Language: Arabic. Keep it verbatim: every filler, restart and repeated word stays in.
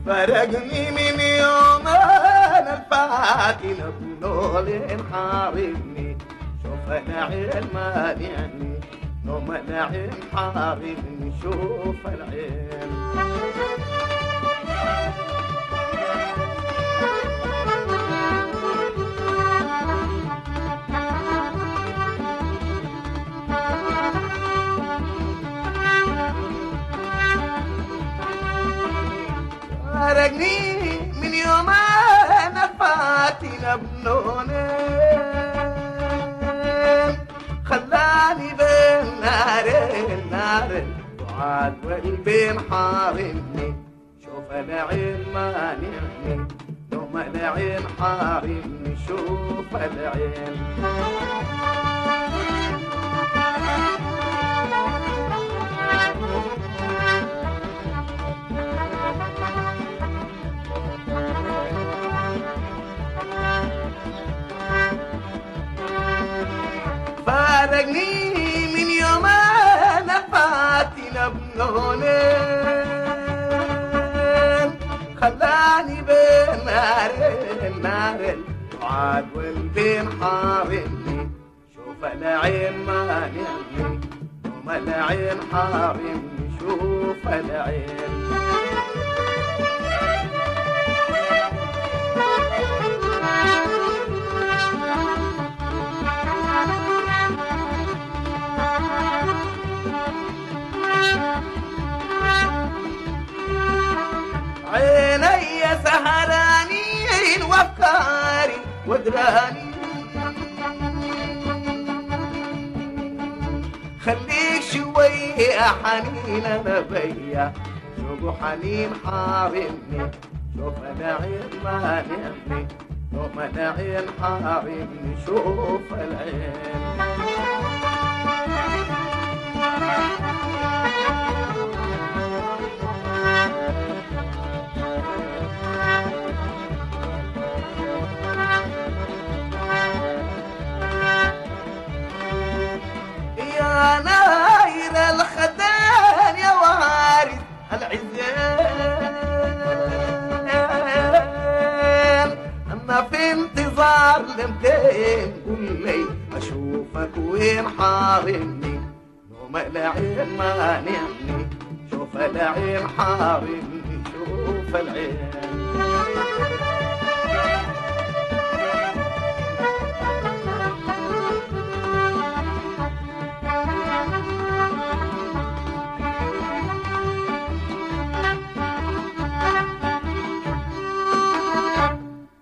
فرقني من يوم انا الفاتن بنول حاربني، شوف العين مانعني نوم العين حاربني، شوف العين. فرقني من يوم انا فاتن بنونين، خلاني بين نارين نارين وعاد قلبي محارمني، شوف العين مانعني يوم العين حارمني، شوف العين. فارقني من يوم انا فاتن بنونين، خلاني بين نارين نارين وعاد قلبي محارمني، شوف العين مانعني يوم العين حارمني، شوف العين. عيني سهرانين وافكاري ودراني، خليك شوي حنين انا بيا، شوق حنين حارمني، شوف العين مانعني يوم العين حارمني، شوف العين. يا ناير الخدان يا وارث العزين، انا في انتظار لمتين، قول لي اشوفك وين حارمني يوم العين مانعني، شوف العين حارمني، شوف العين.